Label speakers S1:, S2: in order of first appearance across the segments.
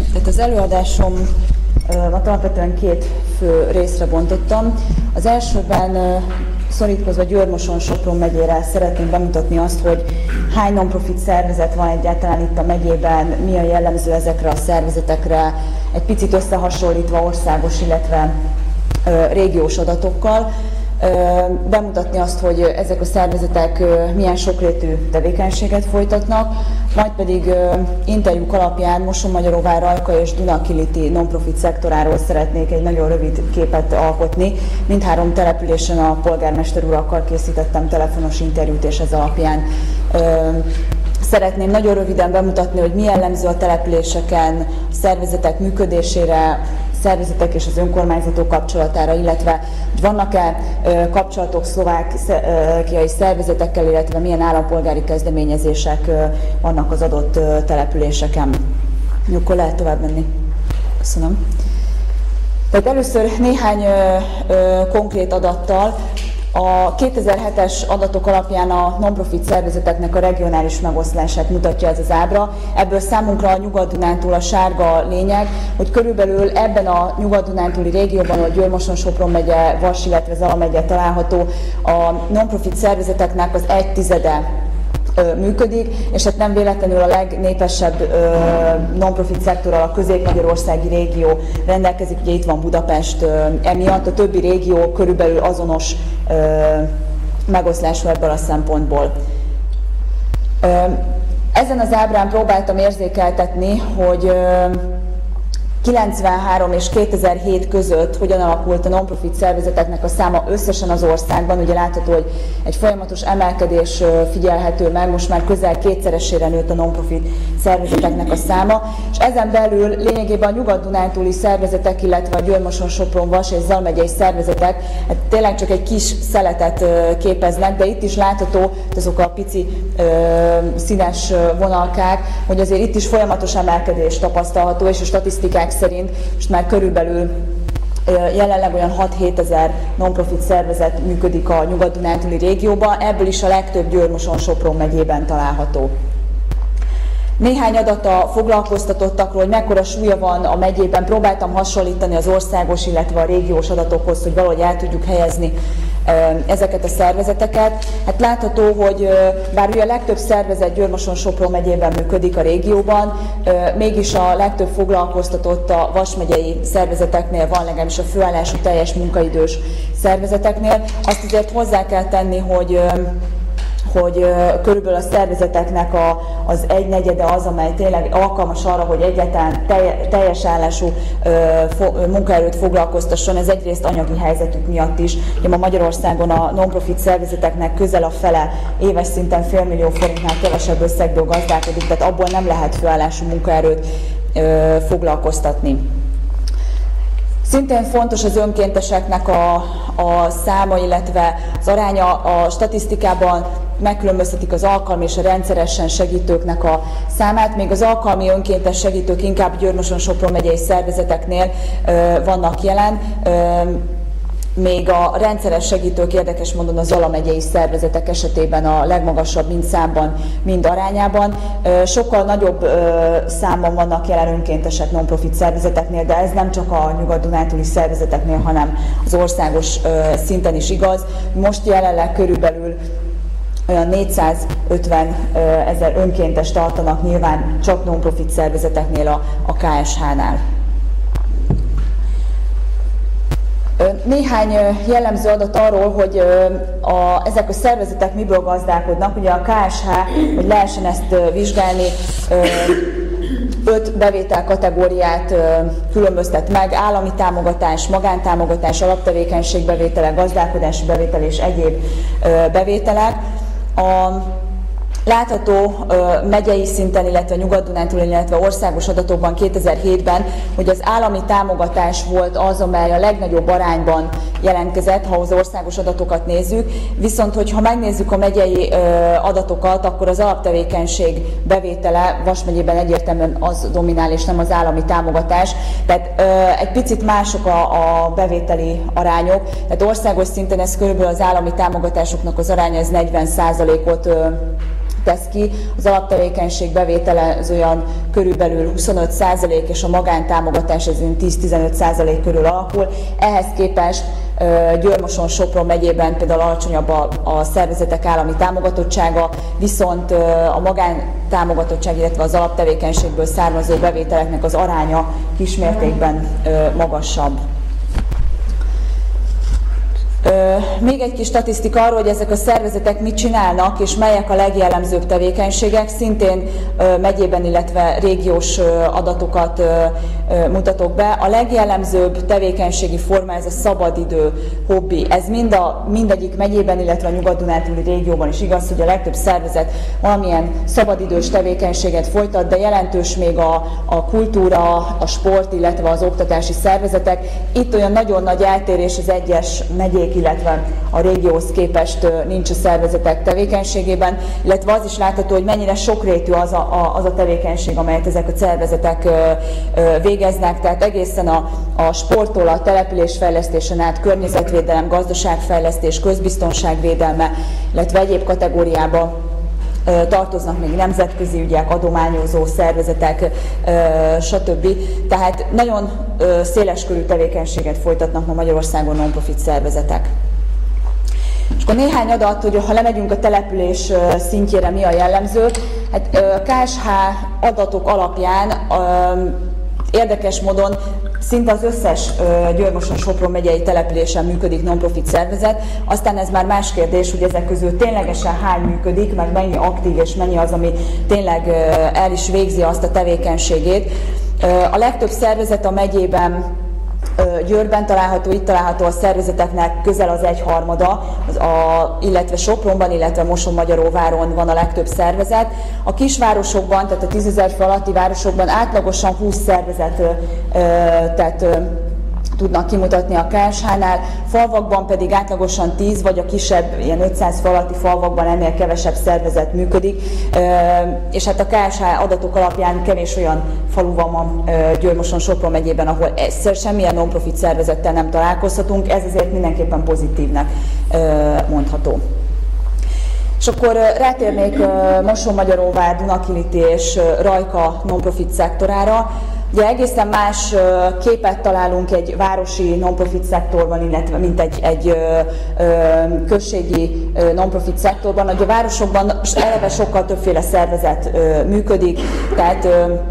S1: Tehát az előadásomat alapvetően két fő részre bontottam. Az elsőben szorítkozva Győr-Moson-Sopron megyére szeretném bemutatni azt, hogy hány non-profit szervezet van egyáltalán itt a megyében, mi a jellemző ezekre a szervezetekre, egy picit összehasonlítva országos, illetve régiós adatokkal. Bemutatni azt, hogy ezek a szervezetek milyen sokrétű tevékenységet folytatnak, majd pedig interjúk alapján Mosonmagyaróvár, Rajka és Dunakiliti non-profit szektoráról szeretnék egy nagyon rövid képet alkotni. Mindhárom településen a polgármester urakkal készítettem telefonos interjút, és ez alapján szeretném nagyon röviden bemutatni, hogy mi jellemző a településeken, a szervezetek működésére, szervezetek és az önkormányzatok kapcsolatára, illetve vannak-e kapcsolatok szlovákiai szervezetekkel, illetve milyen állampolgári kezdeményezések vannak az adott településeken. Akkor lehet tovább menni. Köszönöm. Tehát először néhány konkrét adattal. A 2007-es adatok alapján a non-profit szervezeteknek a regionális megoszlását mutatja ez az ábra. Ebből számunkra a Nyugat-Dunántúl a sárga lényeg, hogy körülbelül ebben a Nyugat-Dunántúli régióban, ahol Győr-Moson-Sopron megye, Vas, illetve Zala megye található, a non-profit szervezeteknek az 1/10 működik, és hát nem véletlenül a legnépesebb non-profit szektorral a közép-magyarországi régió rendelkezik, ugye itt van Budapest emiatt, a többi régió körülbelül azonos megoszlású ebből a szempontból. Ezen az ábrán próbáltam érzékeltetni, hogy 93 és 2007 között hogyan alakult a non-profit szervezeteknek a száma összesen az országban. Ugye látható, hogy egy folyamatos emelkedés figyelhető meg, most már közel kétszeresére nőtt a non-profit szervezeteknek a száma, és ezen belül lényegében a nyugat-dunántúli szervezetek, illetve a Győr-Moson-Sopron, Vas és Zala megyei szervezetek hát tényleg csak egy kis szeletet képeznek, de itt is látható, azok a pici színes vonalkák, hogy azért itt is folyamatos emelkedés tapasztalható, és a statisztikák szerint most már körülbelül jelenleg olyan 6-7 ezer non-profit szervezet működik a nyugat-dunántúli régióban, ebből is a legtöbb Győr-Moson-Sopron megyében található. Néhány adat a foglalkoztatottakról, hogy mekkora súlya van a megyében, próbáltam hasonlítani az országos, illetve a régiós adatokhoz, hogy valahogy el tudjuk helyezni ezeket a szervezeteket. Hát látható, hogy bár ugye a legtöbb szervezet Győr-Moson-Sopron megyében működik a régióban, mégis a legtöbb foglalkoztatott a Vas megyei szervezeteknél van, legalábbis a főállású teljes munkaidős szervezeteknél. Azt azért hozzá kell tenni, hogy körülbelül a szervezeteknek az 1/4 az, amely tényleg alkalmas arra, hogy egyáltalán teljes állású munkaerőt foglalkoztasson. Ez egyrészt anyagi helyzetük miatt is. Ugye ma Magyarországon a non-profit szervezeteknek közel a fele éves szinten $500 000 forintnál kevesebb összegből gazdálkodik, tehát abból nem lehet főállású munkaerőt foglalkoztatni. Szintén fontos az önkénteseknek a száma, illetve az aránya. A statisztikában megkülönböztetik az alkalmi és a rendszeresen segítőknek a számát, még az alkalmi önkéntes segítők inkább Győr-Moson-Sopron megyei szervezeteknél vannak jelen, még a rendszeres segítők érdekes módon a Zala megyei szervezetek esetében a legmagasabb mind számban, mind arányában. Sokkal nagyobb számban vannak jelen önkéntesek non-profit szervezeteknél, de ez nem csak a nyugat-dunántúli szervezeteknél, hanem az országos szinten is igaz. Most jelenleg körülbelül olyan 450 000 önkéntes tartanak nyilván csak non-profit szervezeteknél a KSH-nál. Néhány jellemző adat arról, hogy ezek a szervezetek miből gazdálkodnak. Ugye a KSH, hogy lehessen ezt vizsgálni, 5 bevétel kategóriát különböztet meg: állami támogatás, magántámogatás, alaptevékenységbevételek, gazdálkodási bevétel és egyéb bevételek. Látható megyei szinten, illetve Nyugat-Dunántúl, illetve országos adatokban 2007-ben, hogy az állami támogatás volt az, amely a legnagyobb arányban jelentkezett, ha az országos adatokat nézzük. Viszont, hogyha megnézzük a megyei adatokat, akkor az alaptevékenység bevétele Vas megyében egyértelműen az dominál, és nem az állami támogatás. Tehát egy picit mások a bevételi arányok. Tehát országos szinten ez körülbelül az állami támogatásoknak az aránya, ez 40%-ot tesz ki, az alaptevékenység bevétele az olyan körülbelül 25% és a magántámogatás ez 10-15% körül alakul. Ehhez képest Győr-Moson-Sopron megyében például alacsonyabb a szervezetek állami támogatottsága, viszont a magántámogatottság, illetve az alaptevékenységből származó bevételeknek az aránya kismértékben magasabb. Még egy kis statisztika arról, hogy ezek a szervezetek mit csinálnak, és melyek a legjellemzőbb tevékenységek. Szintén megyében, illetve régiós adatokat mutatok be. A legjellemzőbb tevékenységi forma ez a szabadidő, hobbi. Ez mindegyik megyében, illetve a Nyugat-Dunántúli régióban is igaz, hogy a legtöbb szervezet valamilyen szabadidős tevékenységet folytat, de jelentős még a kultúra, a sport, illetve az oktatási szervezetek. Itt olyan nagyon nagy eltérés az egyes megyék, illetve a régióhoz képest nincs a szervezetek tevékenységében, illetve az is látható, hogy mennyire sokrétű az a tevékenység, amelyet ezek a szervezetek végeznek, tehát egészen a sporttól a településfejlesztésen át környezetvédelem, gazdaságfejlesztés, közbiztonságvédelme, illetve egyéb kategóriába tartoznak még nemzetközi ügyek, adományozó szervezetek, stb. Tehát nagyon széleskörű tevékenységet folytatnak ma Magyarországon non-profit szervezetek. És akkor néhány adat, hogy ha lemegyünk a település szintjére, mi a jellemző. Hát KSH adatok alapján érdekes módon szinte az összes Győr-Moson-Sopron megyei településen működik non-profit szervezet, aztán ez már más kérdés, hogy ezek közül ténylegesen hány működik, meg mennyi aktív és mennyi az, ami tényleg el is végzi azt a tevékenységét. A legtöbb szervezet a megyében Győrben található, itt található a szervezeteknek közel az 1/3, illetve Sopronban, illetve Moson-Magyaróváron van a legtöbb szervezet. A kisvárosokban, tehát a 10 000 fő alatti városokban átlagosan 20 szervezetet tudnak kimutatni a KSH-nál, falvakban pedig átlagosan 10, vagy a kisebb, ilyen 500 fő alatti falvakban ennél kevesebb szervezet működik, és hát a KSH adatok alapján kevés olyan falu van Győr-Moson-Sopron megyében, ahol semmilyen non-profit szervezettel nem találkozhatunk, ez azért mindenképpen pozitívnek mondható. És akkor rátérnék Moson-Magyaróvár, Dunakiliti és Rajka non-profit szektorára. Ugye egészen más képet találunk egy városi non-profit szektorban, illetve mint egy községi non-profit szektorban. A városokban eleve sokkal többféle szervezet működik, tehát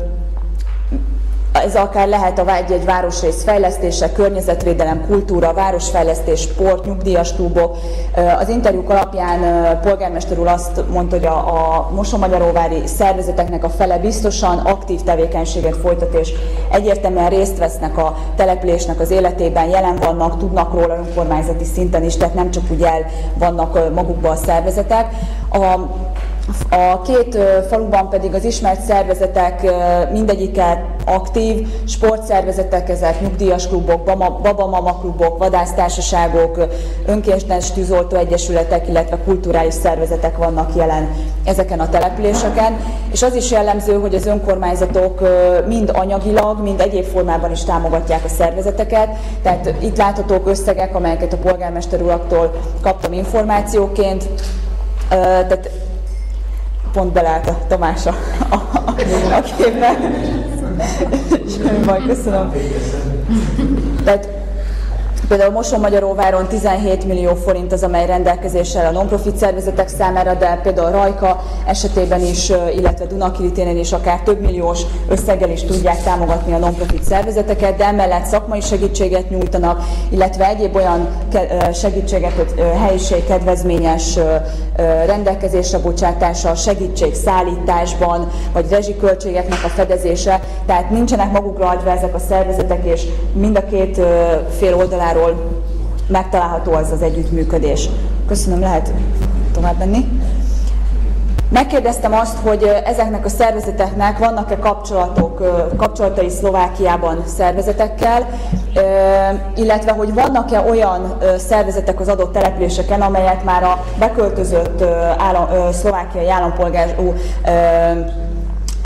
S1: ez akár lehet egy városrész fejlesztése, környezetvédelem, kultúra, városfejlesztés, sport, nyugdíjas klubok. Az interjúk alapján polgármester úr azt mondta, hogy a Moson-Magyaróvári szervezeteknek a fele biztosan aktív tevékenységet folytat, és egyértelműen részt vesznek a településnek az életében, jelen vannak, tudnak róla önkormányzati szinten is, tehát nem csak úgy el vannak magukban a szervezetek. A két faluban pedig az ismert szervezetek mindegyike aktív, sportszervezetek, ezek nyugdíjas klubok, babamama klubok, vadásztársaságok, önkéntes tűzoltó egyesületek, illetve kulturális szervezetek vannak jelen ezeken a településeken. És az is jellemző, hogy az önkormányzatok mind anyagilag, mind egyéb formában is támogatják a szervezeteket. Tehát itt láthatók összegek, amelyeket a polgármester uraktól kaptam információként. Tehát pont beleállt a Tamás a képbe. Semmi baj, köszönöm. Tehát például Moson-Magyaróváron 17 millió forint az, amely rendelkezéssel a non-profit szervezetek számára, de például Rajka esetében is, illetve Dunakiliténél is akár több milliós összeggel is tudják támogatni a non-profit szervezeteket, de emellett szakmai segítséget nyújtanak, illetve egyéb olyan segítséget, hogy helyiségkedvezményes rendelkezésre bocsátása, segítség szállításban, vagy rezsiköltségeknek a fedezése, tehát nincsenek magukra hagyva ezek a szervezetek, és mind a két fél oldaláról megtalálható az az együttműködés. Köszönöm, lehet tovább menni. Megkérdeztem azt, hogy ezeknek a szervezeteknek vannak-e kapcsolatai Szlovákiában szervezetekkel, illetve hogy vannak-e olyan szervezetek az adott településeken, amelyek már a beköltözött szlovákiai állampolgárú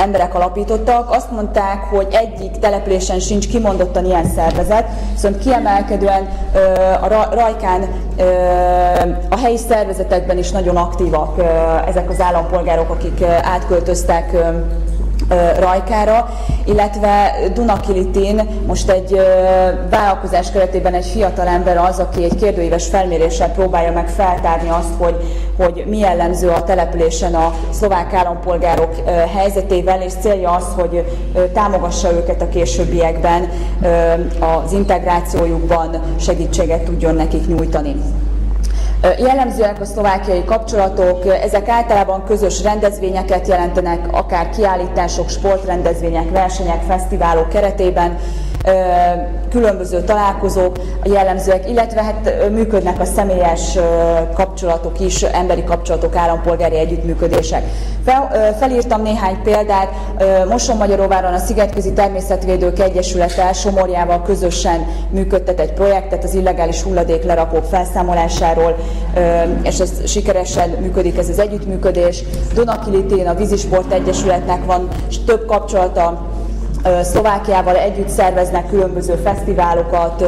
S1: emberek alapítottak. Azt mondták, hogy egyik településen sincs kimondottan ilyen szervezet, viszont kiemelkedően a Rajkán a helyi szervezetekben is nagyon aktívak ezek az állampolgárok, akik átköltöztek Rajkára, illetve Dunakilitin most egy vállalkozás keretében egy fiatal ember az, aki egy kérdőíves felméréssel próbálja meg feltárni azt, hogy mi jellemző a településen a szlovák állampolgárok helyzetével, és célja az, hogy támogassa őket a későbbiekben, az integrációjukban segítséget tudjon nekik nyújtani. Jellemzőek a szlovákiai kapcsolatok, ezek általában közös rendezvényeket jelentenek, akár kiállítások, sportrendezvények, versenyek, fesztiválok keretében, különböző találkozók jellemzőek, illetve hát működnek a személyes kapcsolatok is, emberi kapcsolatok, állampolgári együttműködések. Felírtam néhány példát. Mosonmagyaróváron a Szigetközi Természetvédők Egyesülete Somorjával közösen működtet egy projektet az illegális hulladéklerakók felszámolásáról, és ez sikeresen működik ez az együttműködés. Dunakilitin a Vízisport Egyesületnek van több kapcsolata Szlovákiával, együtt szerveznek különböző fesztiválokat,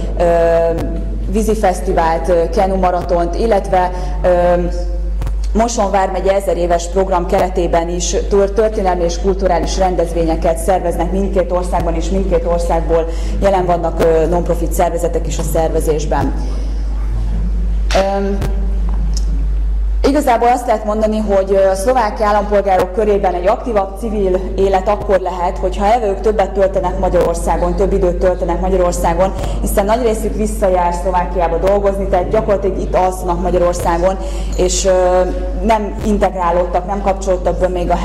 S1: vízifesztivált, kenumaratont, illetve Moson vármegye 1000 éves program keretében is történelmi és kulturális rendezvényeket szerveznek mindkét országban, és mindkét országból jelen vannak non-profit szervezetek is a szervezésben. Igazából azt lehet mondani, hogy a szlovák állampolgárok körében egy aktívabb civil élet akkor lehet, hogyha ők többet töltenek Magyarországon, több időt töltenek Magyarországon, hiszen nagy részük visszajár Szlovákiába dolgozni, tehát gyakorlatilag itt alszanak Magyarországon, és nem integrálódtak, nem kapcsolódtak be még a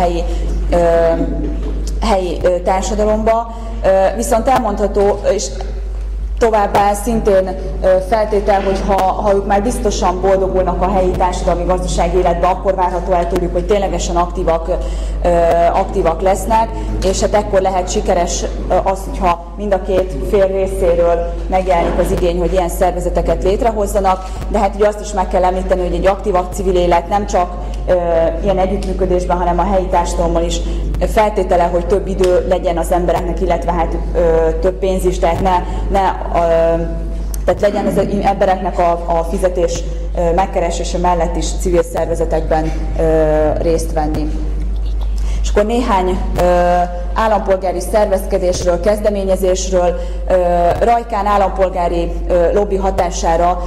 S1: helyi társadalomba. Viszont elmondható, és továbbá szintén feltétel, hogy ha ők már biztosan boldogulnak a helyi társadalmi gazdasági életben, akkor várható el tőlük, hogy ténylegesen aktívak lesznek, és hát ekkor lehet sikeres az, hogyha mind a két fél részéről megjelenik az igény, hogy ilyen szervezeteket létrehozzanak, de hát ugye azt is meg kell említeni, hogy egy aktívabb civil élet nem csak ilyen együttműködésben, hanem a helyi társadalommal is feltétele, hogy több idő legyen az embereknek, illetve hát több pénz is, tehát tehát legyen az embereknek a fizetés megkeresése mellett is civil szervezetekben részt venni. És akkor néhány állampolgári szervezkedésről, kezdeményezésről, Rajkán állampolgári lobby hatására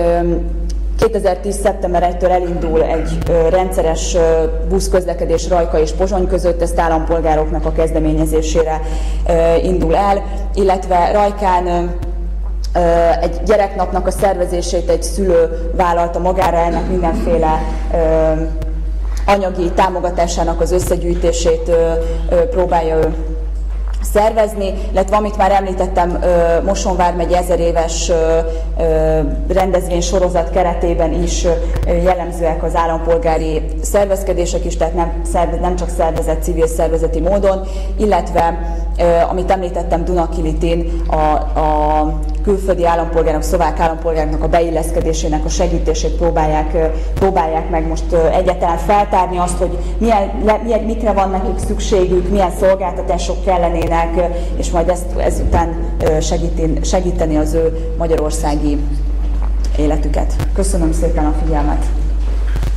S1: 2010. szeptember 1-től elindul egy rendszeres buszközlekedés Rajka és Pozsony között, ezt állampolgároknak a kezdeményezésére indul el, illetve Rajkán egy gyereknapnak a szervezését egy szülő vállalta magára, ennek mindenféle anyagi támogatásának az összegyűjtését próbálja ő szervezni, illetve amit már említettem, Moson vármegye 1000 éves rendezvény sorozat keretében is jellemzőek az állampolgári szervezkedések is, tehát nem csak szervezett, civil szervezeti módon, illetve amit említettem, Dunakilitin a külföldi állampolgárok, szlovák állampolgároknak a beilleszkedésének a segítését próbálják meg most egyáltalán feltárni azt, hogy mikre van nekik szükségük, milyen szolgáltatások kellenének, és majd ezután segíteni az ő magyarországi életüket. Köszönöm szépen a figyelmet!